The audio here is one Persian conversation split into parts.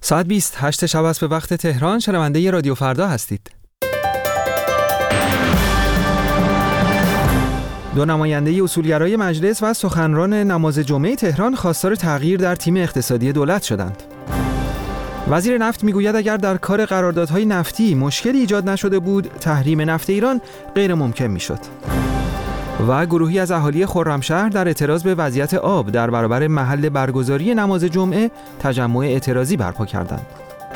ساعت 28 شب است به وقت تهران. شنونده رادیو فردا هستید. دو نماینده اصولگرای مجلس و سخنران نماز جمعه تهران خواستار تغییر در تیم اقتصادی دولت شدند. وزیر نفت میگوید اگر در کار قراردادهای نفتی مشکلی ایجاد نشده بود، تحریم نفت ایران غیر ممکن میشد. و گروهی از اهالی خرمشهر در اعتراض به وضعیت آب در برابر محل برگزاری نماز جمعه تجمع اعتراضی برپا کردند.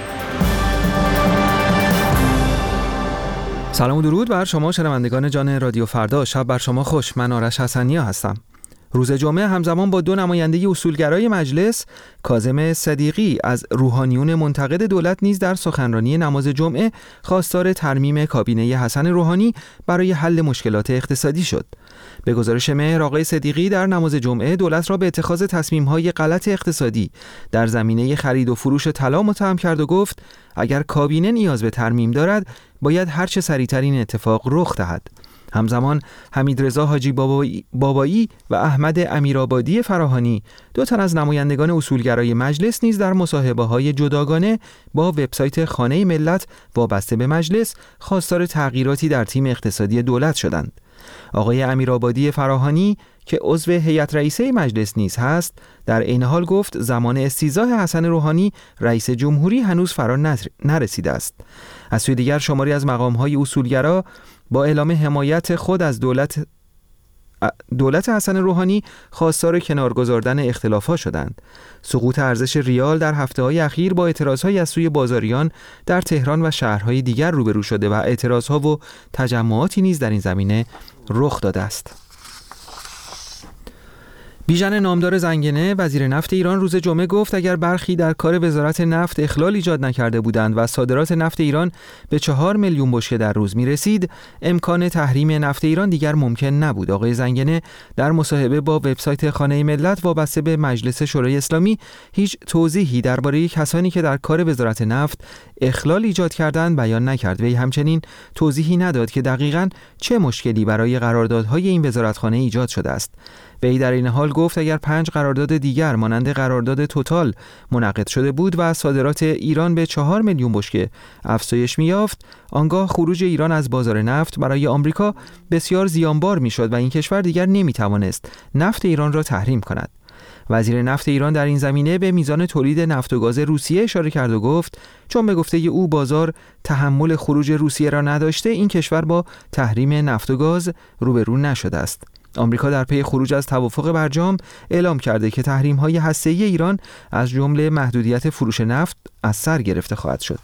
سلام و درود بر شما شنوندگان جان رادیو فردا. شب بر شما خوش. من آرش حسنیا هستم. روز جمعه همزمان با دو نماینده اصولگرای مجلس، کاظم صدیقی از روحانیون منتقد دولت نیز در سخنرانی نماز جمعه خواستار ترمیم کابینه حسن روحانی برای حل مشکلات اقتصادی شد. به گزارش مهر، آقای صدیقی در نماز جمعه دولت را به اتخاذ تصمیم‌های غلط اقتصادی در زمینه خرید و فروش طلا متهم کرد و گفت اگر کابینه نیاز به ترمیم دارد باید هر چه سریعتر این اتفاق رخ دهد. همزمان حمیدرضا حاجی بابایی و احمد امیرآبادی فراهانی، دو تن از نمایندگان اصولگرای مجلس نیز در مصاحبه‌های جداگانه با وبسایت خانه ملت وابسته به مجلس خواستار تغییراتی در تیم اقتصادی دولت شدند. آقای امیرآبادی فراهانی که عضو هیئت رئیسه مجلس نیز هست، در عین حال گفت زمان استیضاح حسن روحانی رئیس جمهوری هنوز فرا نرسیده است. از سوی دیگر شماری از مقام‌های اصولگرا با اعلام حمایت خود از دولت حسن روحانی خواستار کنار گذاردن اختلاف‌ها شدند. سقوط ارزش ریال در هفته‌های اخیر با اعتراض‌های از سوی بازاریان در تهران و شهرهای دیگر روبرو شده و اعتراض‌ها و تجمعاتی نیز در این زمینه رخ داده است. بیژن نامدار زنگنه، وزیر نفت ایران، روز جمعه گفت اگر برخی در کار وزارت نفت اخلال ایجاد نکرده بودند و صادرات نفت ایران به 4 میلیون بشکه در روز می رسید، امکان تحریم نفت ایران دیگر ممکن نبود. آقای زنگنه در مصاحبه با وبسایت خانه ملت وابسته به مجلس شورای اسلامی هیچ توضیحی درباره کسانی که در کار وزارت نفت اخلال ایجاد کردند بیان نکرد. وی همچنین توضیحی نداد که دقیقاً چه مشکلی برای قراردادهای این وزارتخانه ایجاد شده است. وی در این حال گفت اگر 5 قرارداد دیگر مانند قرارداد توتال منعقد شده بود و صادرات ایران به 4 میلیون بشکه افزایش می‌یافت، آنگاه خروج ایران از بازار نفت برای آمریکا بسیار زیانبار می‌شد و این کشور دیگر نمی‌توانست نفت ایران را تحریم کند. وزیر نفت ایران در این زمینه به میزان تولید نفت و گاز روسیه اشاره کرد و گفت چون به گفته او بازار تحمل خروج روسیه را نداشته، این کشور با تحریم نفت و گاز روبرو نشده است. آمریکا در پی خروج از توافق برجام اعلام کرده که تحریم‌های هسته‌ای ایران از جمله محدودیت فروش نفت از سر گرفته خواهد شد.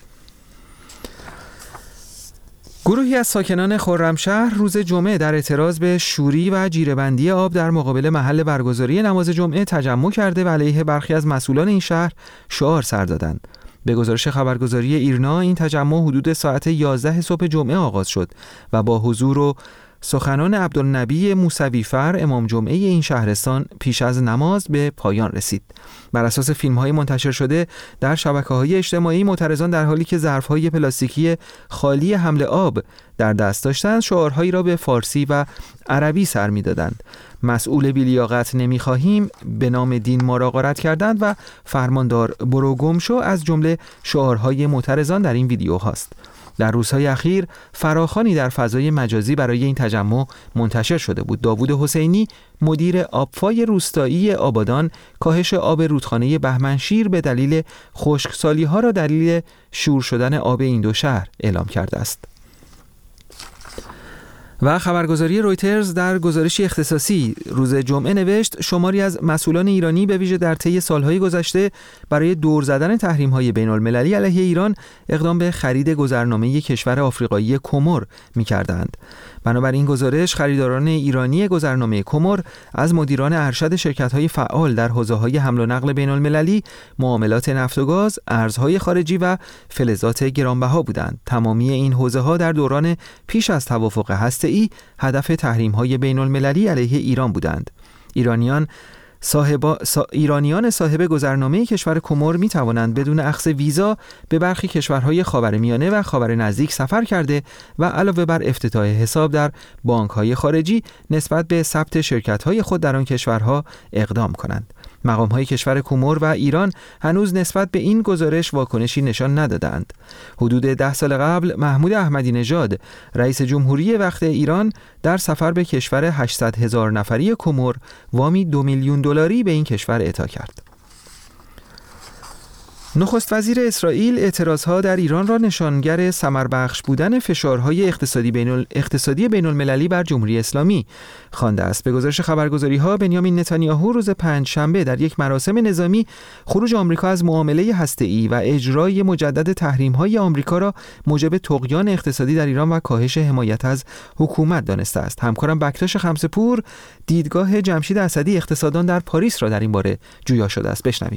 گروهی از ساکنان خرمشهر روز جمعه در اعتراض به شوری و جیره‌بندی آب در مقابل محل برگزاری نماز جمعه تجمع کرده و علیه برخی از مسئولان این شهر شعار سر دادند. به گزارش خبرگزاری ایرنا، این تجمع حدود ساعت 11 صبح جمعه آغاز شد و با حضور و سخنان عبدالنبی موسوی‌فر امام جمعه این شهرستان پیش از نماز به پایان رسید. بر اساس فیلم‌های منتشر شده در شبکه‌های اجتماعی، معترضان در حالی که ظرف‌های پلاستیکی خالی حمل آب در دست داشتند، شعارهایی را به فارسی و عربی سر می‌دادند. مسئول بی‌لیاقت نمی‌خواهیم، به نام دین ما را غارت کردند و فرماندار برو گم شو از جمله شعارهای معترضان در این ویدیو هاست. در روزهای اخیر فراخوانی در فضای مجازی برای این تجمع منتشر شده بود. داوود حسینی، مدیر آبفای روستایی آبادان، کاهش آب رودخانه بهمنشیر به دلیل خشکسالی‌ها را دلیل شور شدن آب این دو شهر اعلام کرده است. و خبرگزاری رویترز در گزارشی اختصاصی روز جمعه نوشت شماری از مسئولان ایرانی به ویژه در طی سالهای گذشته برای دور زدن تحریم‌های بین‌المللی علیه ایران اقدام به خرید گذرنامه کشور آفریقایی کمور می‌کردند. بنابراین این گزارش خریداران ایرانی گذرنامه کمور از مدیران ارشد شرکت‌های فعال در حوزه‌های حمل و نقل بین‌المللی، معاملات نفت و گاز، ارزهای خارجی و فلزات گرانبها بودند. تمامی این حوزه‌ها در دوران پیش از توافق هسته‌ای هدف تحریم‌های بین‌المللی علیه ایران بودند. ایرانیان صاحب گذرنامه کشور کمور می توانند بدون اخذ ویزا به برخی کشورهای خاورمیانه و خاور نزدیک سفر کرده و علاوه بر افتتاح حساب در بانک‌های خارجی نسبت به ثبت شرکت‌های خود در آن کشورها اقدام کنند. مقام‌های کشور کومور و ایران هنوز نسبت به این گزارش واکنشی نشان ندادند. حدود 10 سال قبل محمود احمدی نژاد رئیس جمهوری وقت ایران در سفر به کشور 800,000 نفری کومور وامی 2 میلیون دلاری به این کشور اعطا کرد. نخست وزیر اسرائیل اعتراضها در ایران را نشانگر ثمربخش بودن فشارهای اقتصادی بین المللی بر جمهوری اسلامی خوانده است. به گزارش خبرگزاری‌ها بنیامین نتانیاهو روز پنجشنبه در یک مراسم نظامی خروج آمریکا از معامله هسته‌ای و اجرای مجدد تحریم‌های آمریکا را موجب طغیان اقتصادی در ایران و کاهش حمایت از حکومت دانسته است. همکارم بکتاش خمسه‌پور دیدگاه جمشید اسدی اقتصاددان در پاریس را در این باره جویا شده است. بشنویم.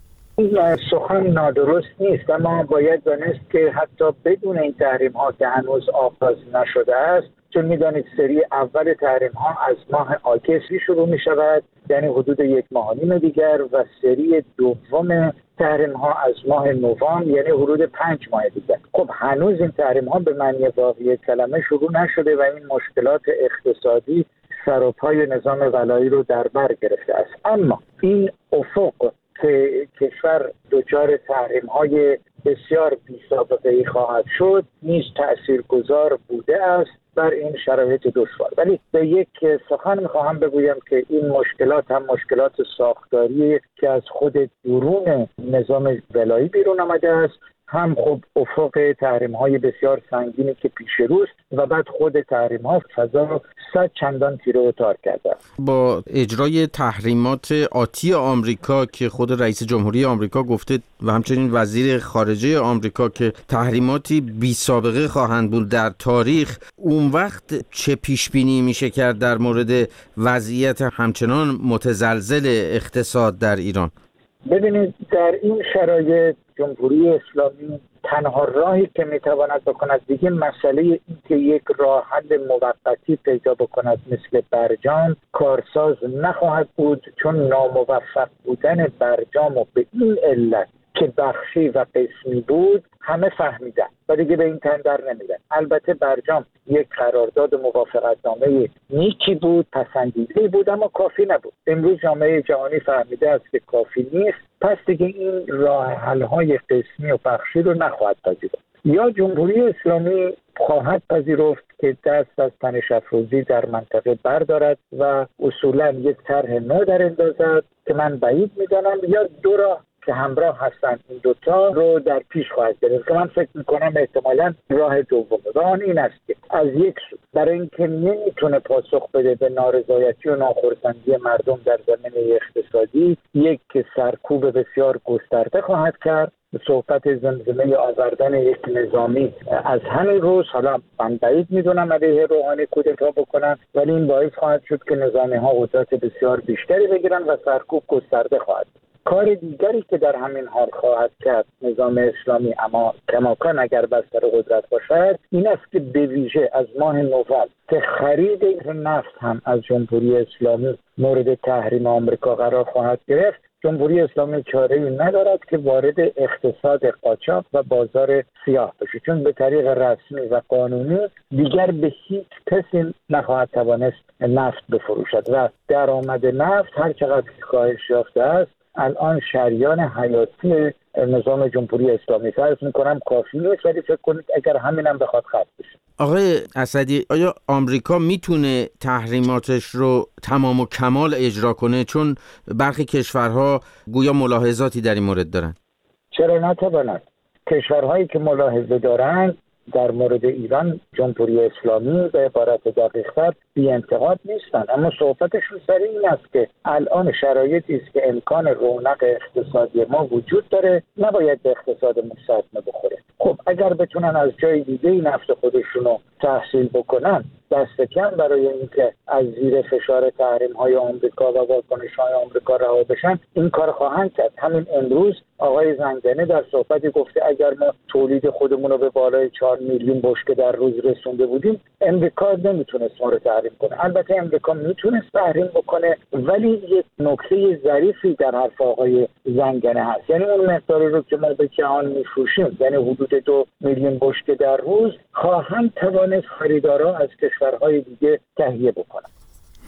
این سخن نادرست نیست، اما باید دانست که حتی بدون این تحریم ها که هنوز آغاز نشده است، چون میدانید سری اول تحریم ها از ماه آگوست شروع می شود، یعنی حدود 1.5 ماه دیگر، و سری دوم تحریم ها از ماه نوامبر، یعنی حدود 5 ماه دیگر. خب هنوز این تحریم ها به معنی واقعی کلمه شروع نشده و این مشکلات اقتصادی سر و پای نظام ولایی رو در بر گرفته است. اما این افق که کشور دچار تحریم‌های بسیار بی‌سابقه‌ای خواهد شد نیز تأثیرگذار بوده است بر این شرایط دشوار. ولی به یک سخن می‌خواهم بگویم که این مشکلات هم مشکلات ساختاری که از خود درون نظام ولایی بیرون آمده است، هم خب افق تحریم‌های بسیار سنگینی که پیش روست و بعد خود تحریم‌ها فضا رو 100 چندان تیره و تار کرده. با اجرای تحریمات آتی آمریکا که خود رئیس جمهوری آمریکا گفته و همچنین وزیر خارجه آمریکا که تحریماتی بی سابقه خواهند بود در تاریخ، اون وقت چه پیش بینی میشه کرد در مورد وضعیت همچنان متزلزل اقتصاد در ایران؟ ببینید، در این شرایط جمهوری اسلامی تنها راهی که میتواند بکند دیگه مسئله این که یک راه حل موقتی پیدا بکند مثل برجام کارساز نخواهد بود، چون ناموفق بودن برجام و به این علت که بخشی و قسمی بود همه فهمیدن و دیگه به این تن در نمیدن. البته برجام یک قرارداد موافقتنامه نیکی بود، پسندیده بود، اما کافی نبود. امروز جامعه جهانی فهمیده است که کافی نیست، پس دیگه این راه حل‌های قسمی و بخشی رو نخواهد پذیرفت. یا جمهوری اسلامی خواهد پذیرفت که دست از تنش افروزی در منطقه بردارد و اصولا یک طرح نو در اندازد که من بعید میدانم، یا دو راه که همراه هستند این دوتا رو در پیش خواهد گرفت که من فکر میکنم احتمالاً راه دومه و آن این است که از یک سو برای اینکه نمیتونه پاسخ بده به نارضایتی و ناخرسندی مردم در زمینه اقتصادی، یک سرکوب بسیار گسترده خواهد کرد. صحبت زمزمه آوردن یک نظامی از همین روز، حالا من بعید میدونم علیه روحانی کودتا بکنن، ولی این باعث خواهد شد که نظامی ها قدرت بسیار بیشتری بگیرن و سرکوب گسترده خواهد. کار دیگری که در همین حال خواهد کرد نظام اسلامی، اما کماکان اگر بستر قدرت باشد، این است که به ویژه از ماه نوامبر که خرید نفت هم از جمهوری اسلامی مورد تحریم آمریکا قرار خواهد گرفت، جمهوری اسلامی چاره‌ای ندارد که وارد اقتصاد قاچاق و بازار سیاه بشه، چون به طریق رسمی و قانونی دیگر به هیچ کسی نخواهد توانست نفت بفروشد و درآمد نفت هر چقدر کاهش یافته است الان شریان حیاتی نظام جمهوری اسلامی. فرض میکنم کافی نیست، ولی فکر کنید اگر همینم بخواد ختم بشه. آقای اسدی، آیا آمریکا میتونه تحریماتش رو تمام و کمال اجرا کنه؟ چون برخی کشورها گویا ملاحظاتی در این مورد دارن. چرا نتواند؟ کشورهایی که ملاحظه دارند در مورد ایران، جمهوری اسلامی به عبارت دقیق‌تر بی انتقاد نیستند، اما صحبتشون سر این است که الان شرایطی است که امکان رونق اقتصادی ما وجود داره، نباید به اقتصادمون صدمه بخوره. خب اگر بتونن از جای دیگه نفت خودشونو تحصیل بکنن، دست کم برای اینکه از زیر فشار تحریم‌های آمریکا و واکنش‌های آمریکا رها بشن، این کار خواهند کرد. همین امروز آقای زنگنه در صحبتی گفته اگر ما تولید خودمون رو به بالای 4 میلیون بشکه در روز رسونده بودیم، امریکا نمیتونست ما رو تحریم کنه. البته امریکا میتونست تحریم بکنه، ولی یک نکته ظریفی در حرف آقای زنگنه هست، یعنی اون مقداری رو که ما به جهان میفروشیم، یعنی حدود 2 میلیون بشکه در روز، خواهند توانست خریدارا از کشورهای دیگه تهیه بکنن.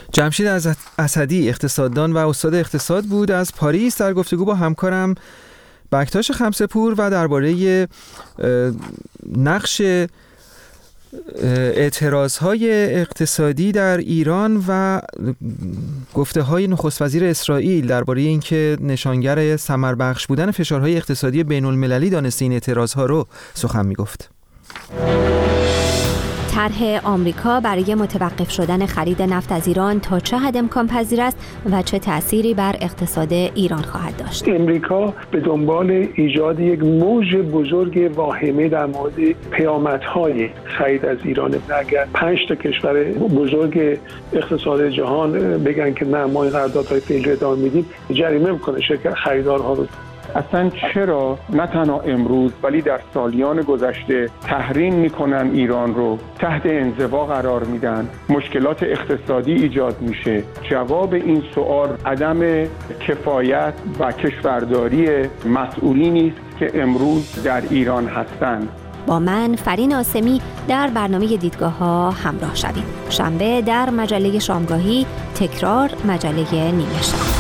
جمشید اسدی اقتصاددان و استاد اقتصاد بود از پاریس در گفتگو با همکارم بکتاش خمسه‌پور و درباره نقش اعتراضهای اقتصادی در ایران و گفته‌های نخست وزیر اسرائیل درباره اینکه نشانگر ثمربخش بودن فشارهای اقتصادی بین‌المللی دانسته این اعتراضها رو سخن می‌گفت. طرح آمریکا برای متوقف شدن خرید نفت از ایران تا چه حد امکان پذیر است و چه تأثیری بر اقتصاد ایران خواهد داشت؟ امریکا به دنبال ایجاد یک موج بزرگ واهمه در مورد پیامدهای خرید از ایران. اگر 5 تا کشور بزرگ اقتصاد جهان بگن که نه ما این قراردادهای فعلی ادامه میدیم، جریمه میکنه شرکت خریدارها رو. اصلا چرا نه تنها امروز ولی در سالیان گذشته تحریم میکنن ایران رو، تحت انزوا قرار میدن، مشکلات اقتصادی ایجاد میشه؟ جواب این سوال عدم کفایت و کشورداری مسئولینی است که امروز در ایران هستند. با من فرین آسمی در برنامه دیدگاه‌ها همراه شوید. شنبه در مجله شامگاهی، تکرار مجله نیمه شب.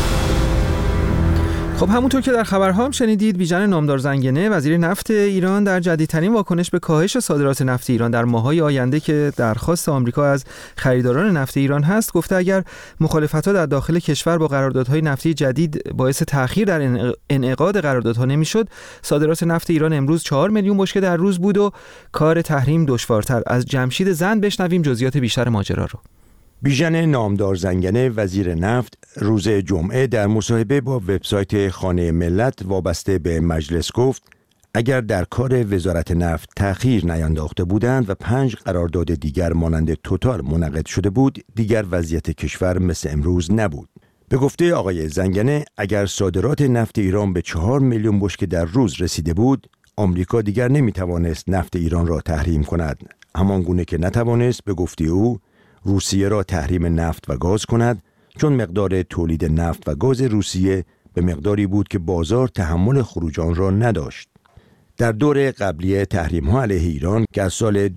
خب همونطور که در خبرها هم شنیدید، بیژن نامدار زنگنه وزیر نفت ایران در جدیدترین واکنش به کاهش صادرات نفت ایران در ماه‌های آینده که درخواست آمریکا از خریداران نفت ایران هست، گفته اگر مخالفت‌ها در داخل کشور با قراردادهای نفتی جدید باعث تأخیر در انعقاد قراردادها نمی‌شد، صادرات نفت ایران امروز 4 میلیون بشکه در روز بود و کار تحریم دشوارتر. از جمشید زند بشنویم جزئیات بیشتر ماجرا رو. بیژن نامدار زنگنه وزیر نفت روز جمعه در مصاحبه با وبسایت خانه ملت وابسته به مجلس گفت اگر در کار وزارت نفت تأخیر نینداخته بودند و 5 قرارداد دیگر مانند توتال منعقد شده بود، دیگر وضعیت کشور مثل امروز نبود. به گفته آقای زنگنه اگر صادرات نفت ایران به 4 میلیون بشکه در روز رسیده بود، آمریکا دیگر نمیتوانست نفت ایران را تحریم کند، همان گونه که نتوانست به گفته او روسیه را تحریم نفت و گاز کند، چون مقدار تولید نفت و گاز روسیه به مقداری بود که بازار تحمل خروج آن را نداشت. در دور قبلی تحریم‌ها علیه ایران که از سال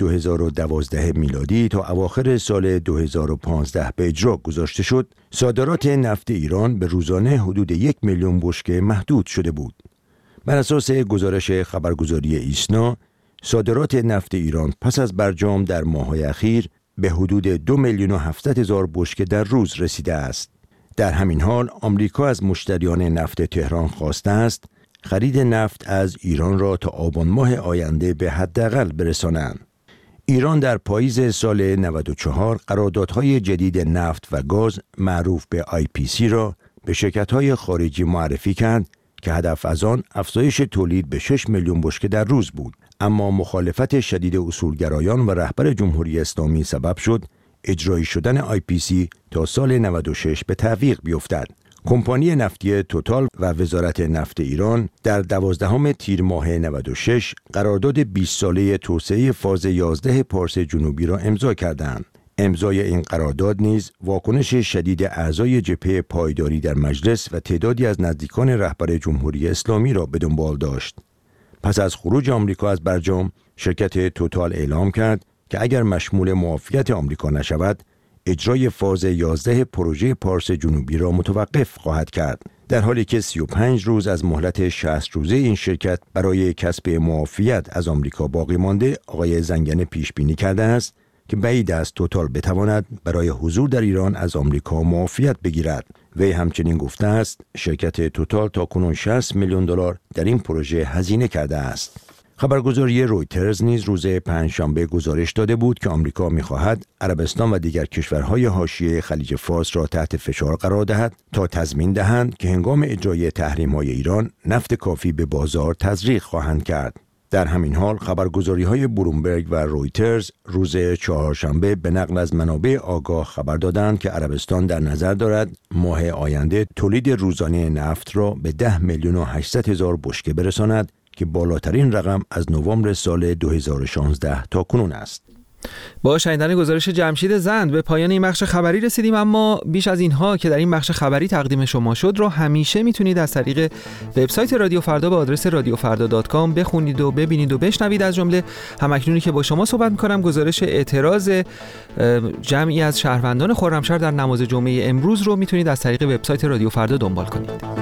2012 میلادی تا اواخر سال 2015 به اجرا گذاشته شد، صادرات نفت ایران به روزانه حدود 1 میلیون بشکه محدود شده بود. بر اساس گزارش خبرگزاری ایسنا، صادرات نفت ایران پس از برجام در ماه‌های اخیر به حدود 2,700,000 بشکه در روز رسیده است. در همین حال آمریکا از مشتریان نفت تهران خواسته است خرید نفت از ایران را تا آبان ماه آینده به حداقل برسانند. ایران در پاییز سال 94 قراردادهای جدید نفت و گاز معروف به IPC را به شرکت‌های خارجی معرفی کرد که هدف از آن افزایش تولید به 6 میلیون بشکه در روز بود. اما مخالفت شدید اصولگرایان و رهبر جمهوری اسلامی سبب شد اجرایی شدن IPC تا سال 96 به تعویق بیفتد. کمپانی نفتی توتال و وزارت نفت ایران در 12 تیر ماه 96 قرارداد 20 ساله توسعه فاز 11 پارس جنوبی را امضا کردند. امضای این قرارداد نیز واکنش شدید اعضای جبهه پایداری در مجلس و تعدادی از نزدیکان رهبر جمهوری اسلامی را به دنبال داشت. پس از خروج آمریکا از برجام، شرکت توتال اعلام کرد که اگر مشمول معافیت آمریکا نشود، اجرای فاز 11 پروژه پارس جنوبی را متوقف خواهد کرد. در حالی که 35 روز از مهلت 60 روزه این شرکت برای کسب معافیت از آمریکا باقی مانده، آقای زنگنه پیش بینی کرده است که بعید است توتال بتواند برای حضور در ایران از آمریکا معافیت بگیرد. وی همچنین گفته است شرکت توتال تاکنون 60 میلیون دلار در این پروژه هزینه کرده است. خبرگزاری رویترز نیز روز پنجشنبه گزارش داده بود که آمریکا می‌خواهد عربستان و دیگر کشورهای حاشیه خلیج فارس را تحت فشار قرار دهد تا تضمین دهند که هنگام اجرای تحریم‌های ایران نفت کافی به بازار تزریق خواهند کرد. در همین حال خبرگزاری‌های بلومبرگ و رویترز روز چهارشنبه به نقل از منابع آگاه خبر دادند که عربستان در نظر دارد ماه آینده تولید روزانه نفت را به 10,800,000 بشکه برساند که بالاترین رقم از نوامبر سال 2016 تا کنون است. با شنیدن گزارش جمشید زند به پایان این بخش خبری رسیدیم، اما بیش از اینها که در این بخش خبری تقدیم شما شد رو همیشه میتونید از طریق وبسایت رادیو فردا به آدرس radiofarda.com بخونید و ببینید و بشنوید. از جمله همکنونی که با شما صحبت می‌کنم گزارش اعتراض جمعی از شهروندان خرمشهر در نماز جمعه امروز رو میتونید از طریق وبسایت رادیو فردا دنبال کنید.